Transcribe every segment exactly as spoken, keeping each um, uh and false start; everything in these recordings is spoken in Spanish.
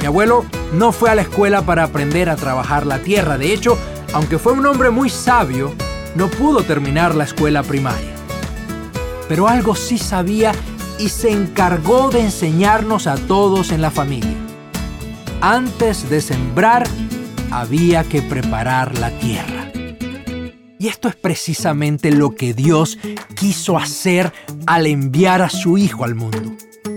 Mi abuelo no fue a la escuela para aprender a trabajar la tierra. De hecho, aunque fue un hombre muy sabio, no pudo terminar la escuela primaria. Pero algo sí sabía y se encargó de enseñarnos a todos en la familia. Antes de sembrar, había que preparar la tierra. Y esto es precisamente lo que Dios quiso hacer al enviar a su Hijo al mundo.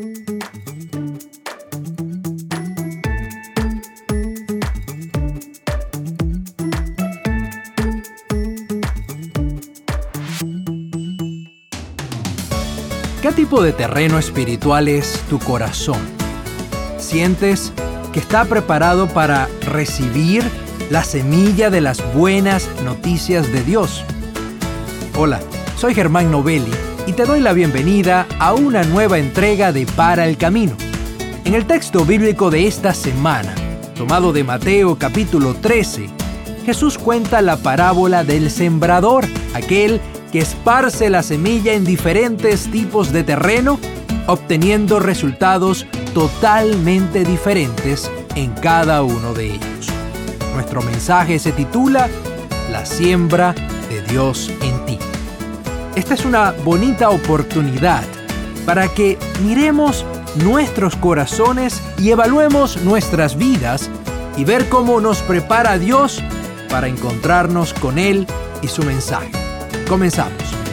¿Qué tipo de terreno espiritual es tu corazón? ¿Sientes que está preparado para recibir la semilla de las buenas noticias de Dios? Hola, soy Germán Novelli y te doy la bienvenida a una nueva entrega de Para el Camino. En el texto bíblico de esta semana, tomado de Mateo capítulo trece, Jesús cuenta la parábola del sembrador, aquel que esparce la semilla en diferentes tipos de terreno, obteniendo resultados totalmente diferentes en cada uno de ellos. Nuestro mensaje se titula La siembra de Dios en ti. Esta es una bonita oportunidad para que miremos nuestros corazones y evaluemos nuestras vidas y ver cómo nos prepara Dios para encontrarnos con Él y su mensaje. Comenzamos.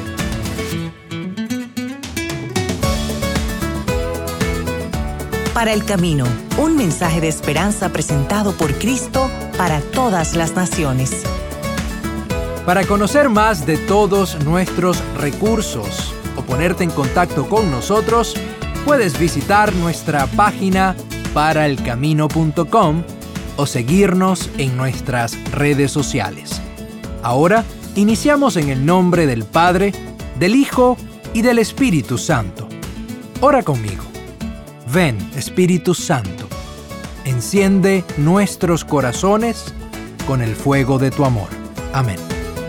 Para el Camino, un mensaje de esperanza presentado por Cristo para todas las naciones. Para conocer más de todos nuestros recursos o ponerte en contacto con nosotros, puedes visitar nuestra página para el camino punto com o seguirnos en nuestras redes sociales. Ahora, iniciamos en el nombre del Padre, del Hijo y del Espíritu Santo. Ora conmigo. Ven, Espíritu Santo, enciende nuestros corazones con el fuego de tu amor. Amén.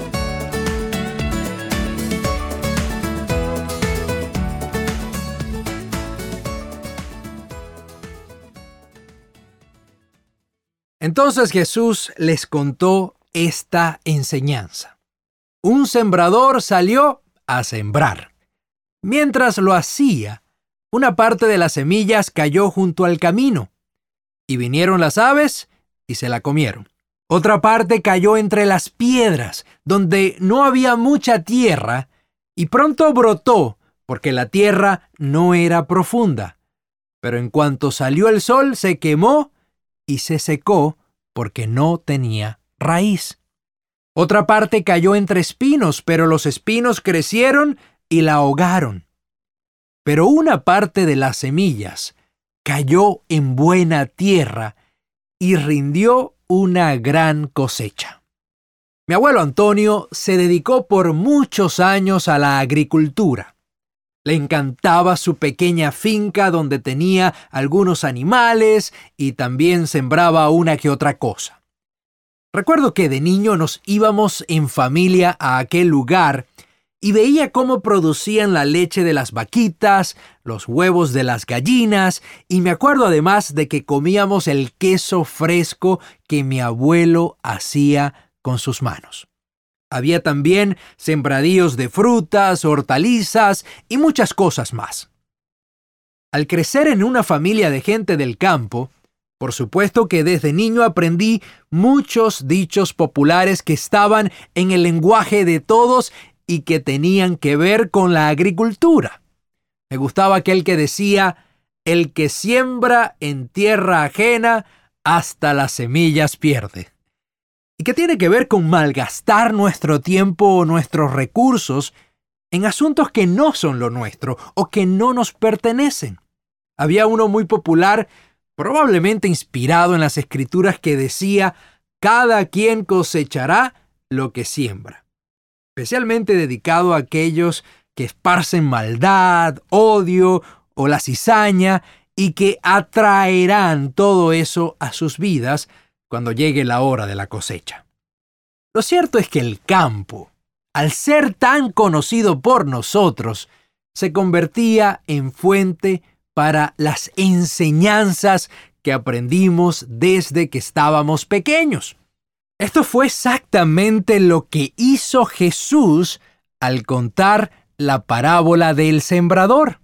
Entonces Jesús les contó esta enseñanza. Un sembrador salió a sembrar. Mientras lo hacía, una parte de las semillas cayó junto al camino, y vinieron las aves y se la comieron. Otra parte cayó entre las piedras, donde no había mucha tierra, y pronto brotó, porque la tierra no era profunda. Pero en cuanto salió el sol, se quemó y se secó, porque no tenía raíz. Otra parte cayó entre espinos, pero los espinos crecieron y la ahogaron. Pero una parte de las semillas cayó en buena tierra y rindió una gran cosecha. Mi abuelo Antonio se dedicó por muchos años a la agricultura. Le encantaba su pequeña finca donde tenía algunos animales y también sembraba una que otra cosa. Recuerdo que de niño nos íbamos en familia a aquel lugar y veía cómo producían la leche de las vaquitas, los huevos de las gallinas, y me acuerdo además de que comíamos el queso fresco que mi abuelo hacía con sus manos. Había también sembradíos de frutas, hortalizas y muchas cosas más. Al crecer en una familia de gente del campo, por supuesto que desde niño aprendí muchos dichos populares que estaban en el lenguaje de todos y que tenían que ver con la agricultura. Me gustaba aquel que decía, el que siembra en tierra ajena, hasta las semillas pierde. Y que tiene que ver con malgastar nuestro tiempo o nuestros recursos en asuntos que no son lo nuestro o que no nos pertenecen. Había uno muy popular, probablemente inspirado en las Escrituras, que decía, cada quien cosechará lo que siembra. Especialmente dedicado a aquellos que esparcen maldad, odio o la cizaña y que atraerán todo eso a sus vidas cuando llegue la hora de la cosecha. Lo cierto es que el campo, al ser tan conocido por nosotros, se convertía en fuente para las enseñanzas que aprendimos desde que estábamos pequeños. Esto fue exactamente lo que hizo Jesús al contar la parábola del sembrador.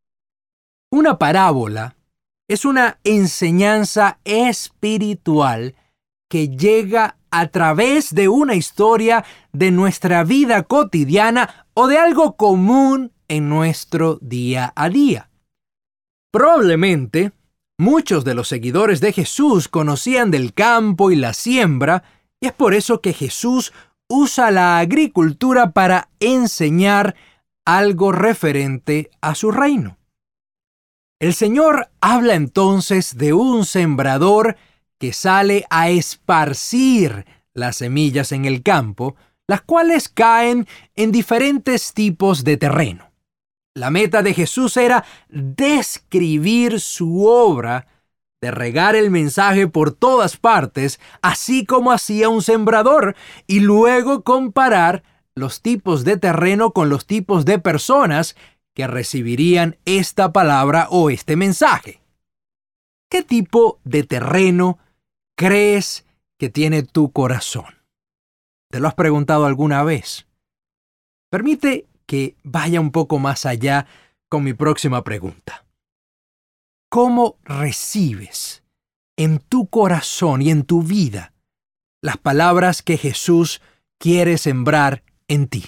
Una parábola es una enseñanza espiritual que llega a través de una historia de nuestra vida cotidiana o de algo común en nuestro día a día. Probablemente, muchos de los seguidores de Jesús conocían del campo y la siembra, y es por eso que Jesús usa la agricultura para enseñar algo referente a su reino. El Señor habla entonces de un sembrador que sale a esparcir las semillas en el campo, las cuales caen en diferentes tipos de terreno. La meta de Jesús era describir su obra de regar el mensaje por todas partes, así como hacía un sembrador, y luego comparar los tipos de terreno con los tipos de personas que recibirían esta palabra o este mensaje. ¿Qué tipo de terreno crees que tiene tu corazón? ¿Te lo has preguntado alguna vez? Permite que vaya un poco más allá con mi próxima pregunta. ¿Cómo recibes en tu corazón y en tu vida las palabras que Jesús quiere sembrar en ti?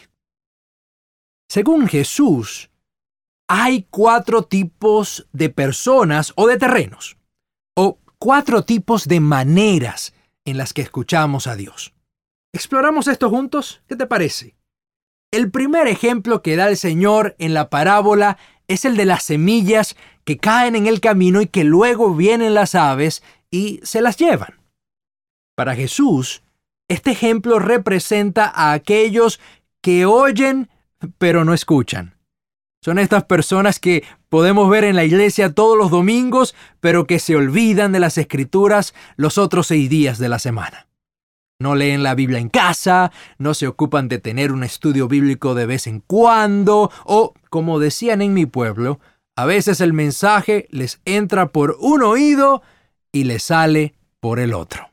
Según Jesús, hay cuatro tipos de personas o de terrenos, o cuatro tipos de maneras en las que escuchamos a Dios. ¿Exploramos esto juntos? ¿Qué te parece? El primer ejemplo que da el Señor en la parábola es el de las semillas que caen en el camino y que luego vienen las aves y se las llevan. Para Jesús, este ejemplo representa a aquellos que oyen pero no escuchan. Son estas personas que podemos ver en la iglesia todos los domingos, pero que se olvidan de las Escrituras los otros seis días de la semana. No leen la Biblia en casa, no se ocupan de tener un estudio bíblico de vez en cuando, o, como decían en mi pueblo, a veces el mensaje les entra por un oído y les sale por el otro.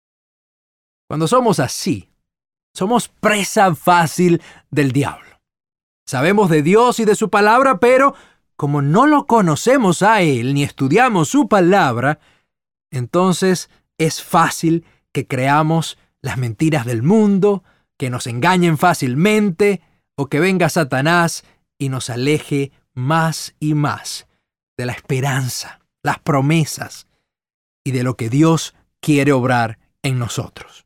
Cuando somos así, somos presa fácil del diablo. Sabemos de Dios y de su palabra, pero como no lo conocemos a Él ni estudiamos su palabra, entonces es fácil que creamos las mentiras del mundo, que nos engañen fácilmente o que venga Satanás y nos aleje más y más de la esperanza, las promesas y de lo que Dios quiere obrar en nosotros.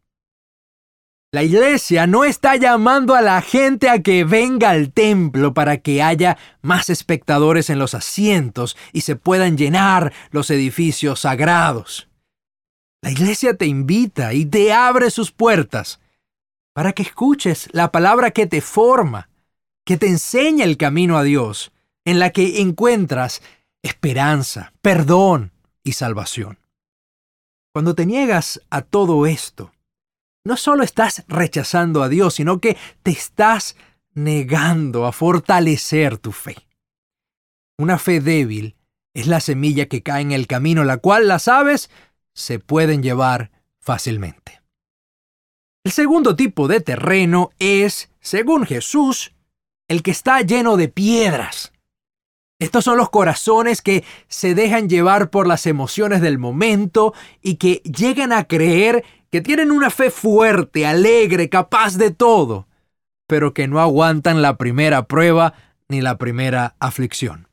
La iglesia no está llamando a la gente a que venga al templo para que haya más espectadores en los asientos y se puedan llenar los edificios sagrados. La iglesia te invita y te abre sus puertas para que escuches la palabra que te forma, que te enseña el camino a Dios, en la que encuentras esperanza, perdón y salvación. Cuando te niegas a todo esto, no solo estás rechazando a Dios, sino que te estás negando a fortalecer tu fe. Una fe débil es la semilla que cae en el camino, la cual las aves se pueden llevar fácilmente. El segundo tipo de terreno es, según Jesús, el que está lleno de piedras. Estos son los corazones que se dejan llevar por las emociones del momento y que llegan a creer que tienen una fe fuerte, alegre, capaz de todo, pero que no aguantan la primera prueba ni la primera aflicción.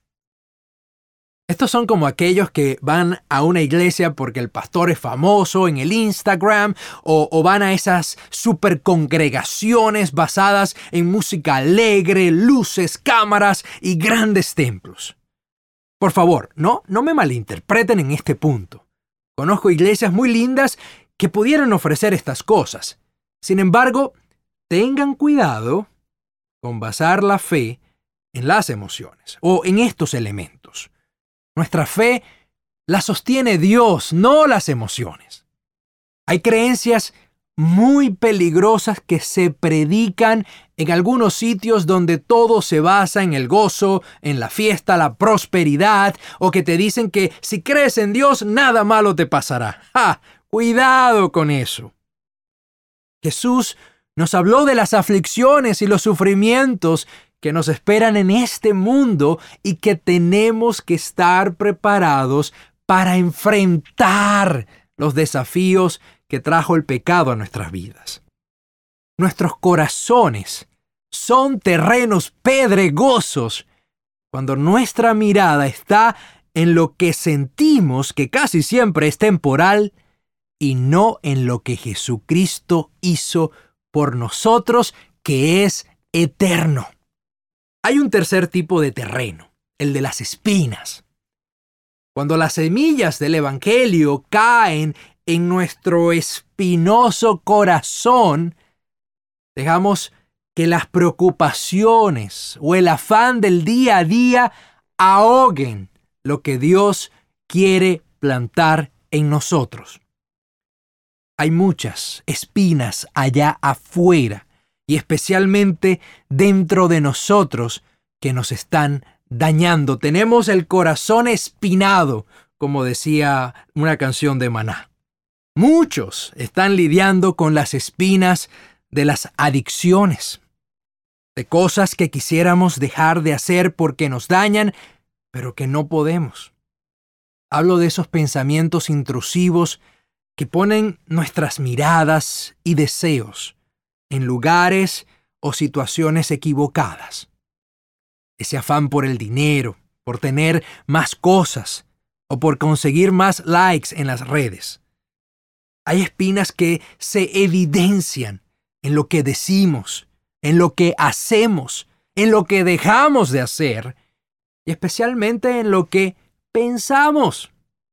Estos son como aquellos que van a una iglesia porque el pastor es famoso en el Instagram o, o van a esas super congregaciones basadas en música alegre, luces, cámaras y grandes templos. Por favor, no, no me malinterpreten en este punto. Conozco iglesias muy lindas que pudieran ofrecer estas cosas. Sin embargo, tengan cuidado con basar la fe en las emociones o en estos elementos. Nuestra fe la sostiene Dios, no las emociones. Hay creencias muy peligrosas que se predican en algunos sitios donde todo se basa en el gozo, en la fiesta, la prosperidad, o que te dicen que si crees en Dios, nada malo te pasará. ¡Ja! Cuidado con eso. Jesús nos habló de las aflicciones y los sufrimientos que nos esperan en este mundo y que tenemos que estar preparados para enfrentar los desafíos que trajo el pecado a nuestras vidas. Nuestros corazones son terrenos pedregosos cuando nuestra mirada está en lo que sentimos, que casi siempre es temporal, y no en lo que Jesucristo hizo por nosotros, que es eterno. Hay un tercer tipo de terreno, el de las espinas. Cuando las semillas del Evangelio caen en nuestro espinoso corazón, dejamos que las preocupaciones o el afán del día a día ahoguen lo que Dios quiere plantar en nosotros. Hay muchas espinas allá afuera y especialmente dentro de nosotros que nos están dañando. Tenemos el corazón espinado, como decía una canción de Maná. Muchos están lidiando con las espinas de las adicciones, de cosas que quisiéramos dejar de hacer porque nos dañan, pero que no podemos. Hablo de esos pensamientos intrusivos que ponen nuestras miradas y deseos en lugares o situaciones equivocadas. Ese afán por el dinero, por tener más cosas o por conseguir más likes en las redes. Hay espinas que se evidencian en lo que decimos, en lo que hacemos, en lo que dejamos de hacer y especialmente en lo que pensamos.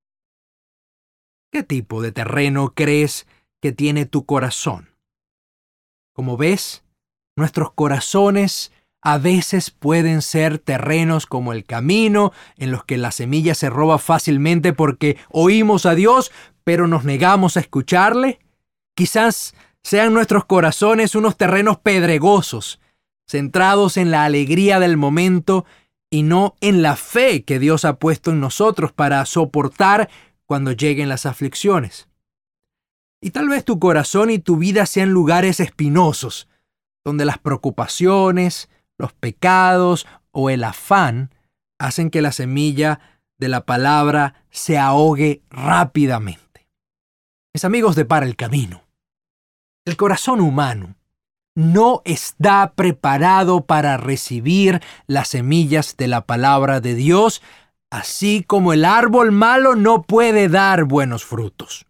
¿Qué tipo de terreno crees que tiene tu corazón? Como ves, nuestros corazones a veces pueden ser terrenos como el camino, en los que la semilla se roba fácilmente porque oímos a Dios, pero nos negamos a escucharle. Quizás sean nuestros corazones unos terrenos pedregosos, centrados en la alegría del momento y no en la fe que Dios ha puesto en nosotros para soportar cuando lleguen las aflicciones. Y tal vez tu corazón y tu vida sean lugares espinosos, donde las preocupaciones, los pecados o el afán hacen que la semilla de la palabra se ahogue rápidamente. Mis amigos de Para el Camino, el corazón humano no está preparado para recibir las semillas de la palabra de Dios, así como el árbol malo no puede dar buenos frutos.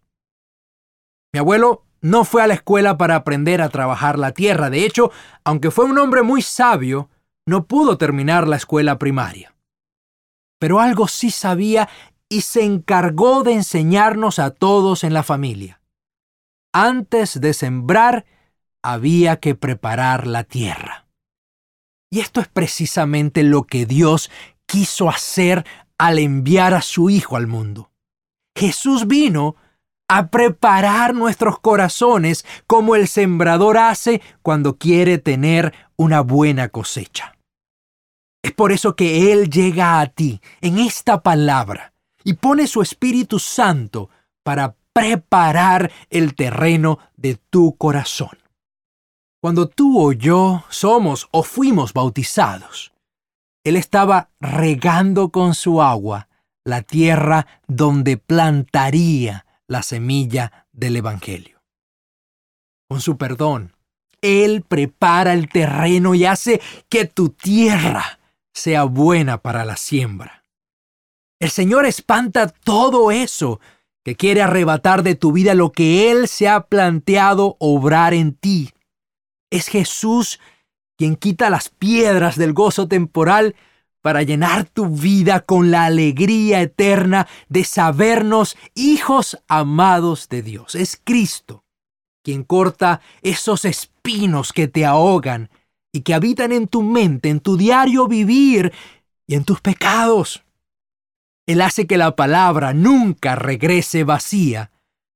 Mi abuelo no fue a la escuela para aprender a trabajar la tierra. De hecho, aunque fue un hombre muy sabio, no pudo terminar la escuela primaria. Pero algo sí sabía y se encargó de enseñarnos a todos en la familia. Antes de sembrar, había que preparar la tierra. Y esto es precisamente lo que Dios quiso hacer al enviar a su Hijo al mundo. Jesús vino a preparar nuestros corazones como el sembrador hace cuando quiere tener una buena cosecha. Es por eso que Él llega a ti en esta palabra y pone su Espíritu Santo para preparar el terreno de tu corazón. Cuando tú o yo somos o fuimos bautizados, Él estaba regando con su agua la tierra donde plantaría la semilla del Evangelio. Con su perdón, Él prepara el terreno y hace que tu tierra sea buena para la siembra. El Señor espanta todo eso que quiere arrebatar de tu vida lo que Él se ha planteado obrar en ti. Es Jesús quien quita las piedras del gozo temporal para llenar tu vida con la alegría eterna de sabernos hijos amados de Dios. Es Cristo quien corta esos espinos que te ahogan y que habitan en tu mente, en tu diario vivir y en tus pecados. Él hace que la palabra nunca regrese vacía,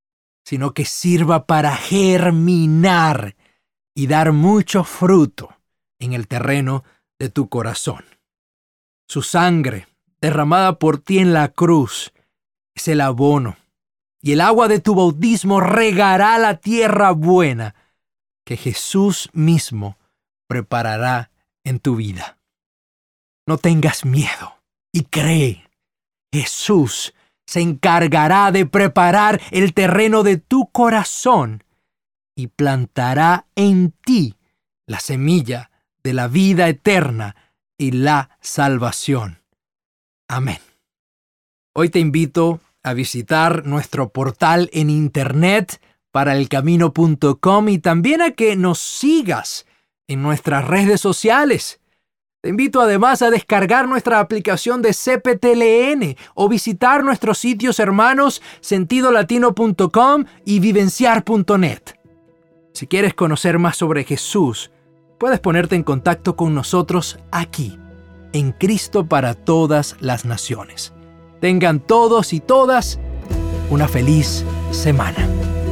sino que sirva para germinar y dar mucho fruto en el terreno de tu corazón. Su sangre, derramada por ti en la cruz, es el abono, y el agua de tu bautismo regará la tierra buena que Jesús mismo preparará en tu vida. No tengas miedo y cree. Jesús se encargará de preparar el terreno de tu corazón y plantará en ti la semilla de la vida eterna y la salvación. Amén. Hoy te invito a visitar nuestro portal en internet para el camino punto com y también a que nos sigas en nuestras redes sociales. Te invito además a descargar nuestra aplicación de C P T L N o visitar nuestros sitios hermanos sentido latino punto com y vivenciar punto net. Si quieres conocer más sobre Jesús, puedes ponerte en contacto con nosotros aquí, en Cristo para todas las naciones. Tengan todos y todas una feliz semana.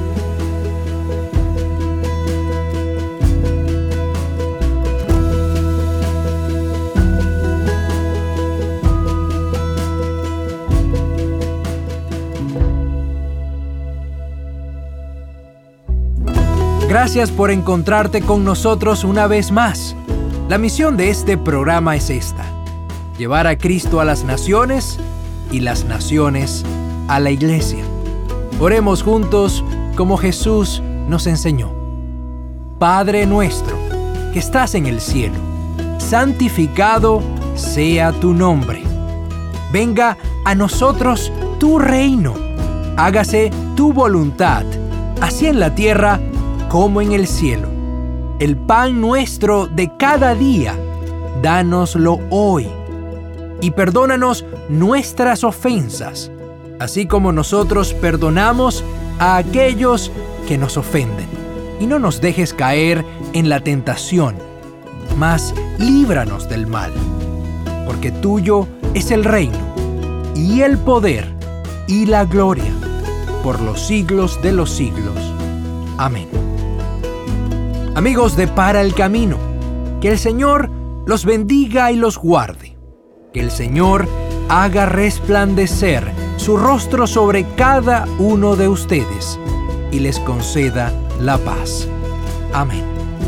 Gracias por encontrarte con nosotros una vez más. La misión de este programa es esta: llevar a Cristo a las naciones y las naciones a la iglesia. Oremos juntos como Jesús nos enseñó. Padre nuestro, que estás en el cielo, santificado sea tu nombre. Venga a nosotros tu reino. Hágase tu voluntad, así en la tierra como en el cielo. El pan nuestro de cada día, dánoslo hoy. Y perdónanos nuestras ofensas, así como nosotros perdonamos a aquellos que nos ofenden. Y no nos dejes caer en la tentación, mas líbranos del mal. Porque tuyo es el reino, y el poder, y la gloria, por los siglos de los siglos. Amén. Amigos de Para el Camino, que el Señor los bendiga y los guarde. Que el Señor haga resplandecer su rostro sobre cada uno de ustedes y les conceda la paz. Amén.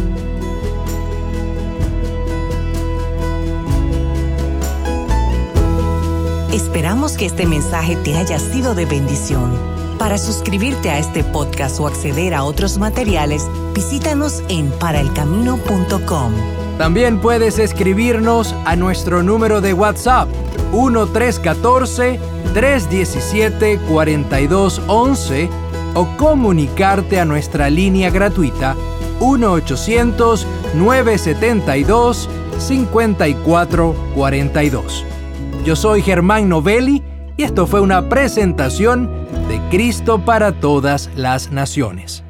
Esperamos que este mensaje te haya sido de bendición. Para suscribirte a este podcast o acceder a otros materiales, visítanos en para el camino punto com. También puedes escribirnos a nuestro número de WhatsApp uno tres uno cuatro, tres uno siete, cuatro dos uno uno o comunicarte a nuestra línea gratuita uno ochocientos, nueve setenta y dos, cincuenta y cuatro cuarenta y dos. Yo soy Germán Novelli y esto fue una presentación de Cristo para todas las naciones.